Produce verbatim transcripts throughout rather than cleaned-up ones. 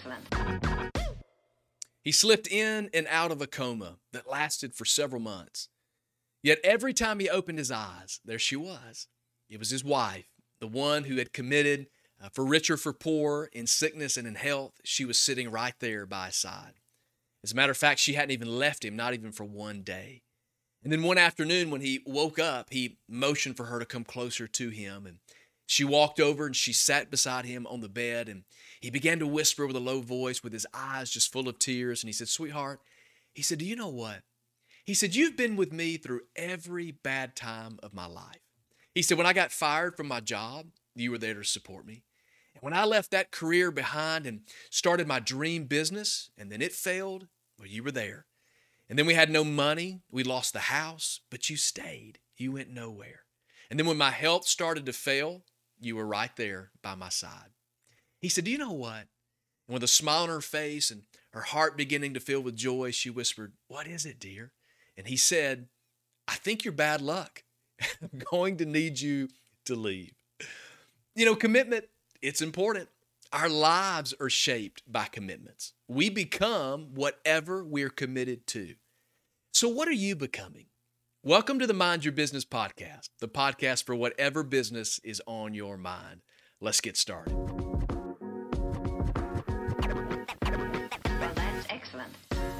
excellent. He slipped in and out of a coma that lasted for several months. Yet every time he opened his eyes, there she was. It was his wife, the one who had committed uh, for richer, for poor, in sickness and in health. She was sitting right there by his side. As a matter of fact, she hadn't even left him, not even for one day. And then one afternoon when he woke up, he motioned for her to come closer to him. And she walked over and she sat beside him on the bed. And he began to whisper with a low voice with his eyes just full of tears. And he said, "Sweetheart," he said, "do you know what?" He said, "You've been with me through every bad time of my life." He said, "When I got fired from my job, you were there to support me. And when I left that career behind and started my dream business, and then it failed, well, you were there. And then we had no money. We lost the house, but you stayed. You went nowhere. And then when my health started to fail, you were right there by my side." He said, "Do you know what?" And with a smile on her face and her heart beginning to fill with joy, she whispered, "What is it, dear?" And he said, "I think you're bad luck. I'm going to need you to leave." You know, commitment, it's important. Our lives are shaped by commitments. We become whatever we're committed to. So what are you becoming? Welcome to the Mind Your Business podcast, the podcast for whatever business is on your mind. Let's get started. Well, that's excellent.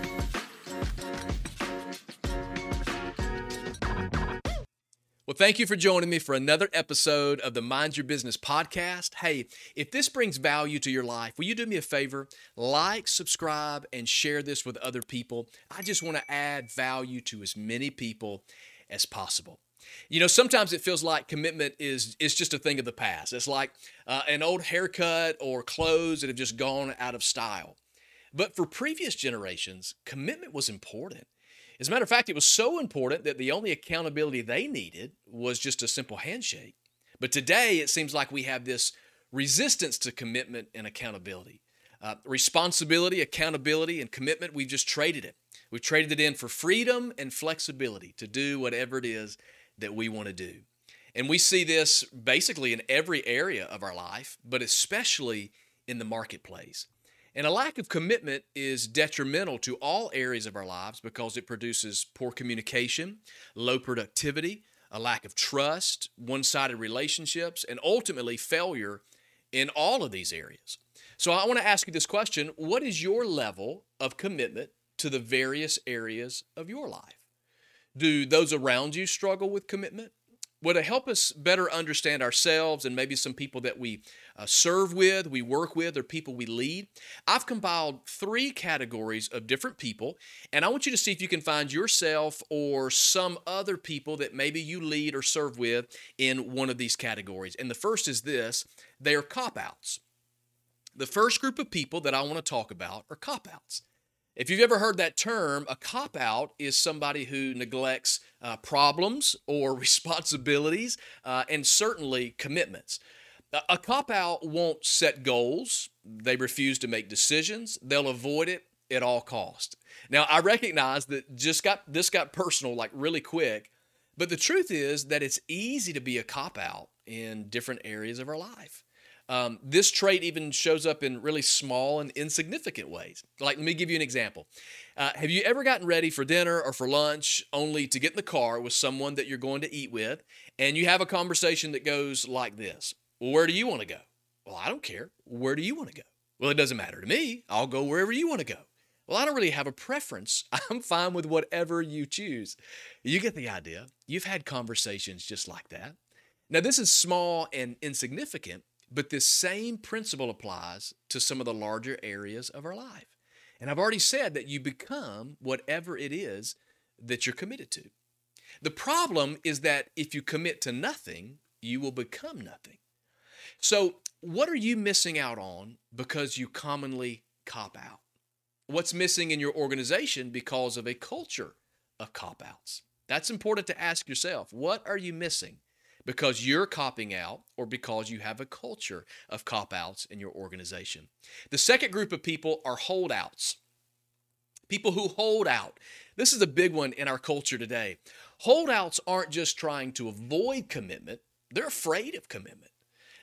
Well, thank you for joining me for another episode of the Mind Your Business podcast. Hey, if this brings value to your life, will you do me a favor? Like, subscribe, and share this with other people. I just want to add value to as many people as possible. You know, sometimes it feels like commitment is, is just a thing of the past. It's like uh, an old haircut or clothes that have just gone out of style. But for previous generations, commitment was important. As a matter of fact, it was so important that the only accountability they needed was just a simple handshake. But today, it seems like we have this resistance to commitment and accountability. Uh, responsibility, accountability, and commitment, we've just traded it. We've traded it in for freedom and flexibility to do whatever it is that we want to do. And we see this basically in every area of our life, but especially in the marketplace. And a lack of commitment is detrimental to all areas of our lives because it produces poor communication, low productivity, a lack of trust, one-sided relationships, and ultimately failure in all of these areas. So I want to ask you this question: what is your level of commitment to the various areas of your life? Do those around you struggle with commitment? Well, to help us better understand ourselves and maybe some people that we uh, serve with, we work with, or people we lead, I've compiled three categories of different people, and I want you to see if you can find yourself or some other people that maybe you lead or serve with in one of these categories. And the first is this: they are cop-outs. The first group of people that I want to talk about are cop-outs. If you've ever heard that term, a cop-out is somebody who neglects uh, problems or responsibilities uh, and certainly commitments. A, a cop-out won't set goals. They refuse to make decisions. They'll avoid it at all costs. Now, I recognize that just got this got personal like really quick, but the truth is that it's easy to be a cop-out in different areas of our life. Um, this trait even shows up in really small and insignificant ways. Like, let me give you an example. Uh, have you ever gotten ready for dinner or for lunch only to get in the car with someone that you're going to eat with, and you have a conversation that goes like this: "Well, where do you want to go?" "Well, I don't care. Where do you want to go?" "Well, it doesn't matter to me. I'll go wherever you want to go." "Well, I don't really have a preference. I'm fine with whatever you choose." You get the idea. You've had conversations just like that. Now, this is small and insignificant, but this same principle applies to some of the larger areas of our life. And I've already said that you become whatever it is that you're committed to. The problem is that if you commit to nothing, you will become nothing. So what are you missing out on because you commonly cop out? What's missing in your organization because of a culture of cop-outs? That's important to ask yourself. What are you missing because you're copping out or because you have a culture of cop-outs in your organization? The second group of people are holdouts. People who hold out. This is a big one in our culture today. Holdouts aren't just trying to avoid commitment. They're afraid of commitment.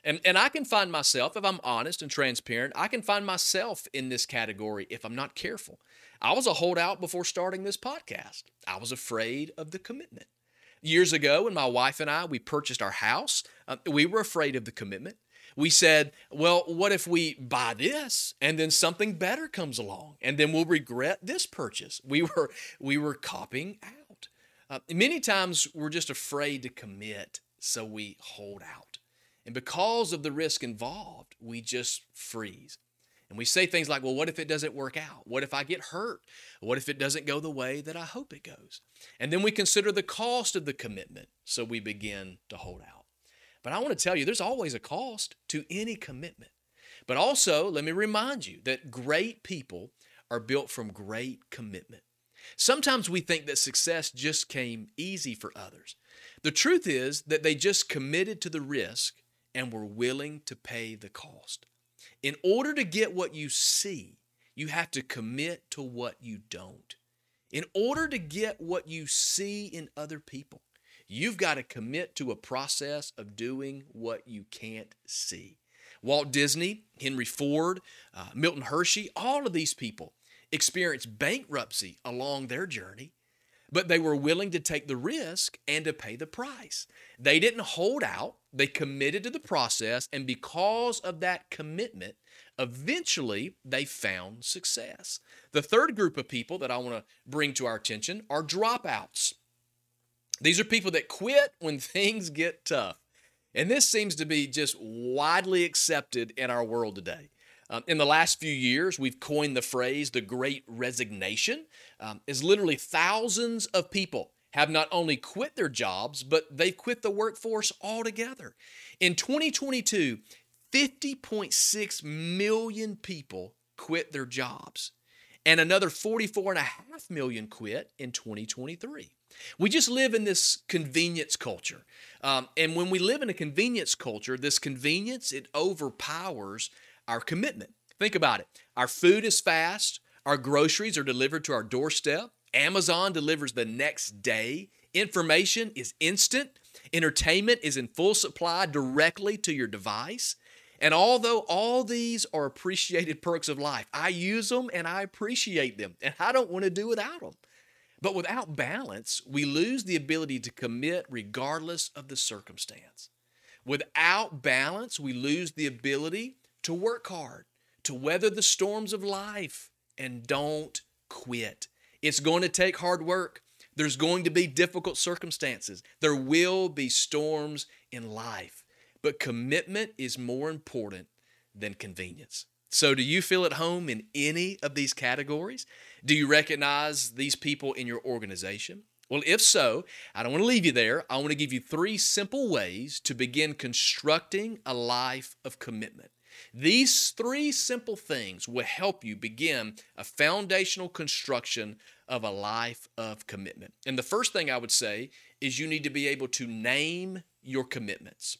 And, and I can find myself, if I'm honest and transparent, I can find myself in this category if I'm not careful. I was a holdout before starting this podcast. I was afraid of the commitment. Years ago, when my wife and I, we purchased our house, uh, we were afraid of the commitment. We said, well, what if we buy this and then something better comes along and then we'll regret this purchase? We were, we were copping out. Uh, many times we're just afraid to commit, so we hold out. And because of the risk involved, we just freeze. And we say things like, well, what if it doesn't work out? What if I get hurt? What if it doesn't go the way that I hope it goes? And then we consider the cost of the commitment, so we begin to hold out. But I want to tell you, there's always a cost to any commitment. But also, let me remind you that great people are built from great commitment. Sometimes we think that success just came easy for others. The truth is that they just committed to the risk and were willing to pay the cost. In order to get what you see, you have to commit to what you don't. In order to get what you see in other people, you've got to commit to a process of doing what you can't see. Walt Disney, Henry Ford, uh, Milton Hershey, all of these people experienced bankruptcy along their journey, but they were willing to take the risk and to pay the price. They didn't hold out. They committed to the process, and because of that commitment, eventually they found success. The third group of people that I want to bring to our attention are dropouts. These are people that quit when things get tough. And this seems to be just widely accepted in our world today. Um, in the last few years, we've coined the phrase, the Great Resignation. Um, is literally thousands of people have not only quit their jobs, but they've quit the workforce altogether. In twenty twenty-two, fifty point six million people quit their jobs, and another forty-four point five million quit in twenty twenty-three. We just live in this convenience culture. Um, and when we live in a convenience culture, this convenience, it overpowers our commitment. Think about it. Our food is fast. Our groceries are delivered to our doorstep. Amazon delivers the next day. Information is instant. Entertainment is in full supply directly to your device. And although all these are appreciated perks of life, I use them and I appreciate them, and I don't want to do without them. But without balance, we lose the ability to commit regardless of the circumstance. Without balance, we lose the ability to work hard, to weather the storms of life, and don't quit. It's going to take hard work. There's going to be difficult circumstances. There will be storms in life. But commitment is more important than convenience. So do you feel at home in any of these categories? Do you recognize these people in your organization? Well, if so, I don't want to leave you there. I want to give you three simple ways to begin constructing a life of commitment. These three simple things will help you begin a foundational construction of a life of commitment. And the first thing I would say is you need to be able to name your commitments.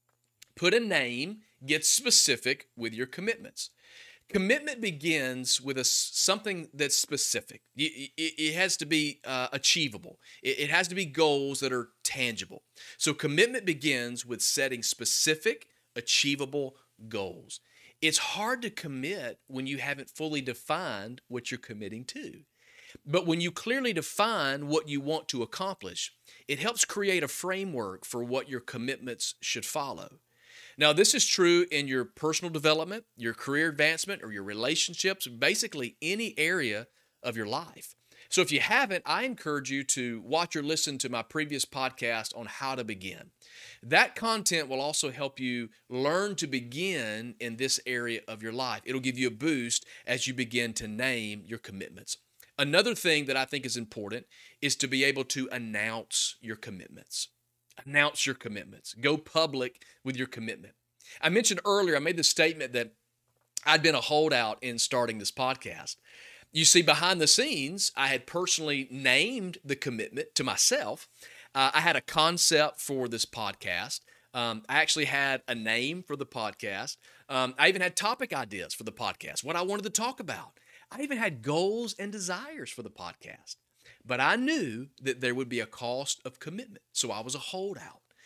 Put a name, get specific with your commitments. Commitment begins with a, something that's specific. It, it, it has to be uh, achievable. It, it has to be goals that are tangible. So commitment begins with setting specific, achievable goals. It's hard to commit when you haven't fully defined what you're committing to. But when you clearly define what you want to accomplish, it helps create a framework for what your commitments should follow. Now, this is true in your personal development, your career advancement, or your relationships, basically any area of your life. So if you haven't, I encourage you to watch or listen to my previous podcast on how to begin. That content will also help you learn to begin in this area of your life. It'll give you a boost as you begin to name your commitments. Another thing that I think is important is to be able to announce your commitments. Announce your commitments. Go public with your commitment. I mentioned earlier, I made the statement that I'd been a holdout in starting this podcast. You see, behind the scenes, I had personally named the commitment to myself. Uh, I had a concept for this podcast. Um, I actually had a name for the podcast. Um, I even had topic ideas for the podcast, what I wanted to talk about. I even had goals and desires for the podcast. But I knew that there would be a cost of commitment, so I was a holdout.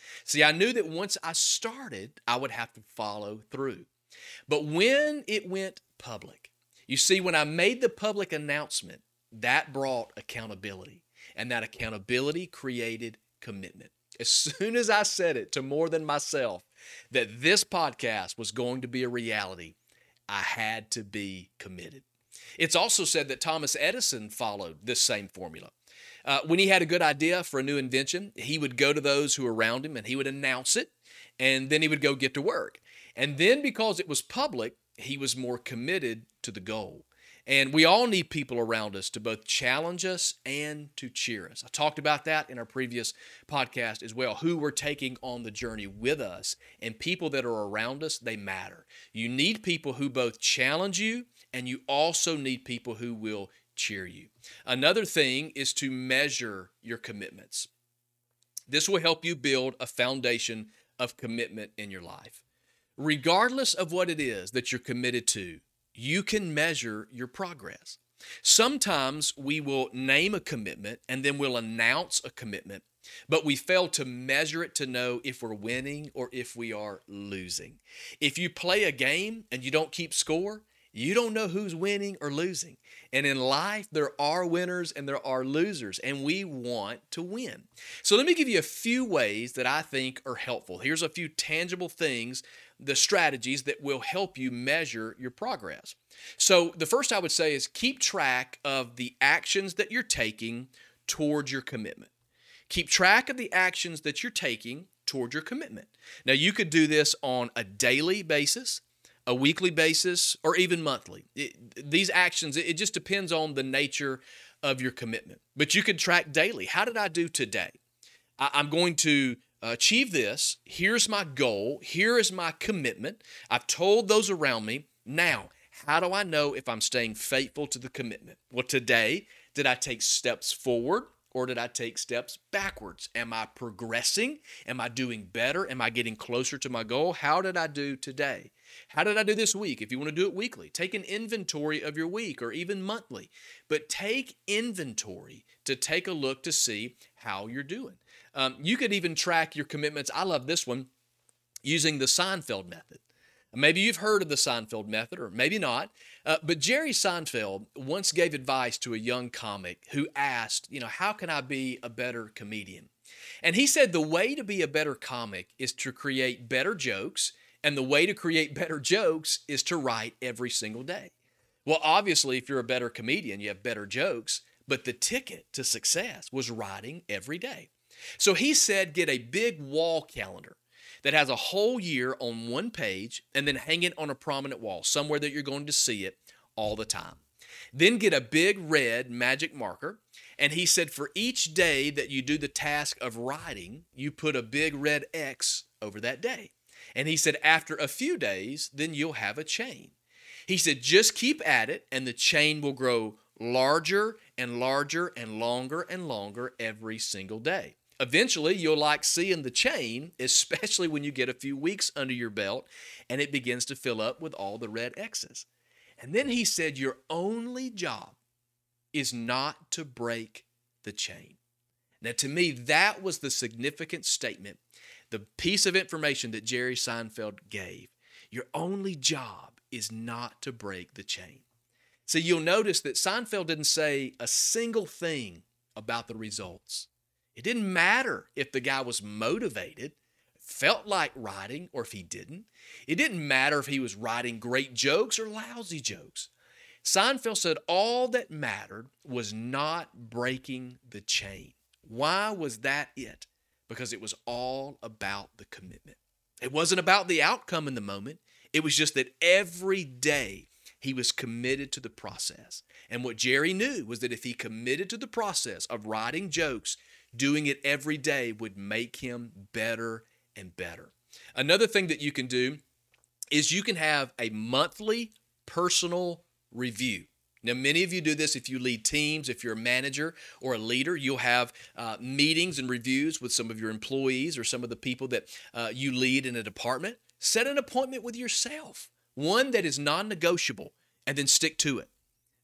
See, I knew that once I started, I would have to follow through. But when it went public, you see, when I made the public announcement, that brought accountability, and that accountability created commitment. As soon as I said it to more than myself that this podcast was going to be a reality, I had to be committed. It's also said that Thomas Edison followed this same formula. Uh, when he had a good idea for a new invention, he would go to those who were around him and he would announce it, and then he would go get to work. And then because it was public, he was more committed to the goal. And we all need people around us to both challenge us and to cheer us. I talked about that in our previous podcast as well, who we're taking on the journey with us. And people that are around us, they matter. You need people who both challenge you, and you also need people who will cheer you. Another thing is to measure your commitments. This will help you build a foundation of commitment in your life. Regardless of what it is that you're committed to, you can measure your progress. Sometimes we will name a commitment and then we'll announce a commitment, but we fail to measure it to know if we're winning or if we are losing. If you play a game and you don't keep score, you don't know who's winning or losing. And in life, there are winners and there are losers, and we want to win. So let me give you a few ways that I think are helpful. Here's a few tangible things, the strategies that will help you measure your progress. So the first I would say is keep track of the actions that you're taking towards your commitment. Keep track of the actions that you're taking toward your commitment. Now, you could do this on a daily basis, a weekly basis, or even monthly. It, these actions, it, it just depends on the nature of your commitment. But you can track daily. How did I do today? I, I'm going to achieve this. Here's my goal. Here is my commitment. I've told those around me. Now, how do I know if I'm staying faithful to the commitment? Well, today, did I take steps forward or did I take steps backwards? Am I progressing? Am I doing better? Am I getting closer to my goal? How did I do today? How did I do this week? If you want to do it weekly, take an inventory of your week or even monthly. But take inventory to take a look to see how you're doing. Um, you could even track your commitments. I love this one, using the Seinfeld method. Maybe you've heard of the Seinfeld method, or maybe not. Uh, but Jerry Seinfeld once gave advice to a young comic who asked, you know, how can I be a better comedian? And he said the way to be a better comic is to create better jokes, and the way to create better jokes is to write every single day. Well, obviously, if you're a better comedian, you have better jokes, but the ticket to success was writing every day. So he said, get a big wall calendar that has a whole year on one page and then hang it on a prominent wall, somewhere that you're going to see it all the time. Then get a big red magic marker. And he said, for each day that you do the task of writing, you put a big red X over that day. And he said, after a few days, then you'll have a chain. He said, just keep at it and the chain will grow larger and larger and longer and longer every single day. Eventually, you'll like seeing the chain, especially when you get a few weeks under your belt and it begins to fill up with all the red X's. And then he said, your only job is not to break the chain. Now, to me, that was the significant statement, the piece of information that Jerry Seinfeld gave. Your only job is not to break the chain. So you'll notice that Seinfeld didn't say a single thing about the results. It didn't matter if the guy was motivated, felt like writing, or if he didn't. It didn't matter if he was writing great jokes or lousy jokes. Seinfeld said all that mattered was not breaking the chain. Why was that it? Because it was all about the commitment. It wasn't about the outcome in the moment. It was just that every day he was committed to the process. And what Jerry knew was that if he committed to the process of writing jokes, doing it every day would make him better and better. Another thing that you can do is you can have a monthly personal review. Now, many of you do this if you lead teams. If you're a manager or a leader, you'll have uh, meetings and reviews with some of your employees or some of the people that uh, you lead in a department. Set an appointment with yourself, one that is non-negotiable, and then stick to it.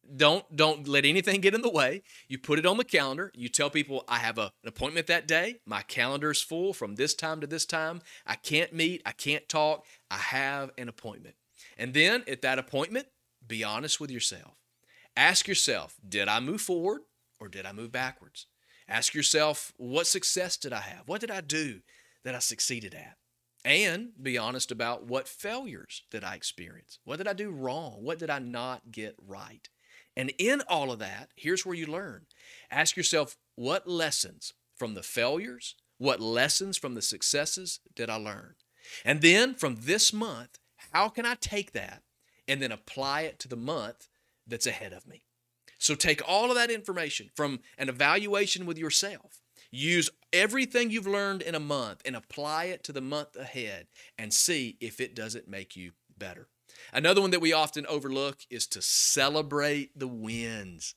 Don't don't let anything get in the way. You put it on the calendar. You tell people, I have a, an appointment that day. My calendar is full from this time to this time. I can't meet. I can't talk. I have an appointment. And then at that appointment, be honest with yourself. Ask yourself, did I move forward or did I move backwards? Ask yourself, what success did I have? What did I do that I succeeded at? And be honest about what failures did I experience? What did I do wrong? What did I not get right? And in all of that, here's where you learn. Ask yourself, what lessons from the failures, what lessons from the successes did I learn? And then from this month, how can I take that and then apply it to the month that's ahead of me? So take all of that information from an evaluation with yourself. Use everything you've learned in a month and apply it to the month ahead and see if it doesn't make you better. Another one that we often overlook is to celebrate the wins.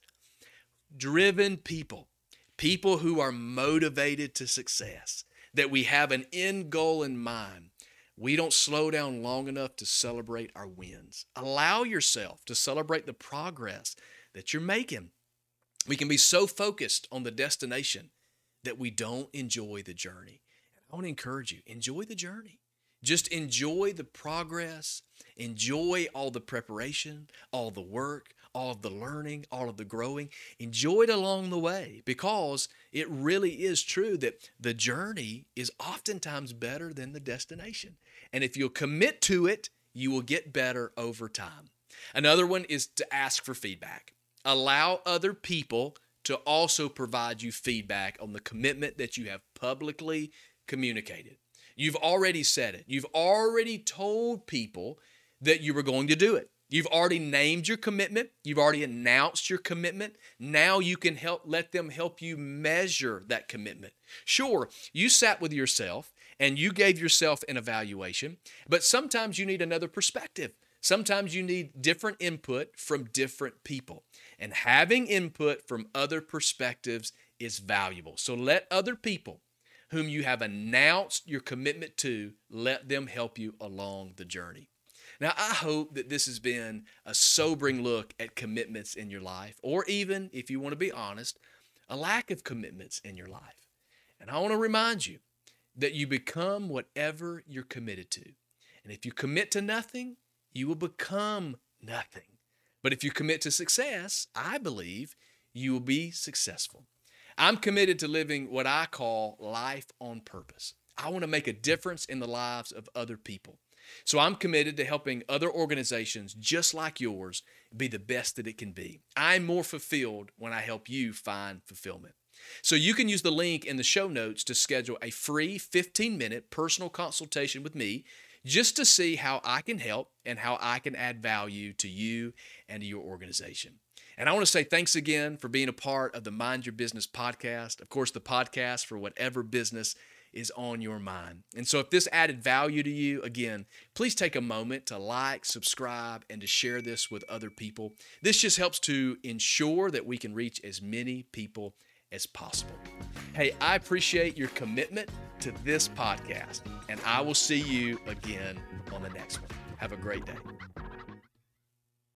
Driven people, people who are motivated to success, that we have an end goal in mind. We don't slow down long enough to celebrate our wins. Allow yourself to celebrate the progress that you're making. We can be so focused on the destination that we don't enjoy the journey. I want to encourage you, enjoy the journey. Just enjoy the progress, enjoy all the preparation, all the work, all of the learning, all of the growing. Enjoy it along the way, because it really is true that the journey is oftentimes better than the destination. And if you'll commit to it, you will get better over time. Another one is to ask for feedback. Allow other people to also provide you feedback on the commitment that you have publicly communicated. You've already said it. You've already told people that you were going to do it. You've already named your commitment. You've already announced your commitment. Now you can help let them help you measure that commitment. Sure, you sat with yourself and you gave yourself an evaluation, but sometimes you need another perspective. Sometimes you need different input from different people. And having input from other perspectives is valuable. So let other people whom you have announced your commitment to, let them help you along the journey. Now, I hope that this has been a sobering look at commitments in your life, or even, if you want to be honest, a lack of commitments in your life. And I want to remind you that you become whatever you're committed to. And if you commit to nothing, you will become nothing. But if you commit to success, I believe you will be successful. I'm committed to living what I call life on purpose. I want to make a difference in the lives of other people. So I'm committed to helping other organizations just like yours be the best that it can be. I'm more fulfilled when I help you find fulfillment. So you can use the link in the show notes to schedule a free fifteen minute personal consultation with me, just to see how I can help and how I can add value to you and to your organization. And I want to say thanks again for being a part of the Mind Your Business podcast. Of course, the podcast for whatever business is on your mind. And so if this added value to you, again, please take a moment to like, subscribe, and to share this with other people. This just helps to ensure that we can reach as many people as possible. Hey, I appreciate your commitment to this podcast, and I will see you again on the next one. Have a great day.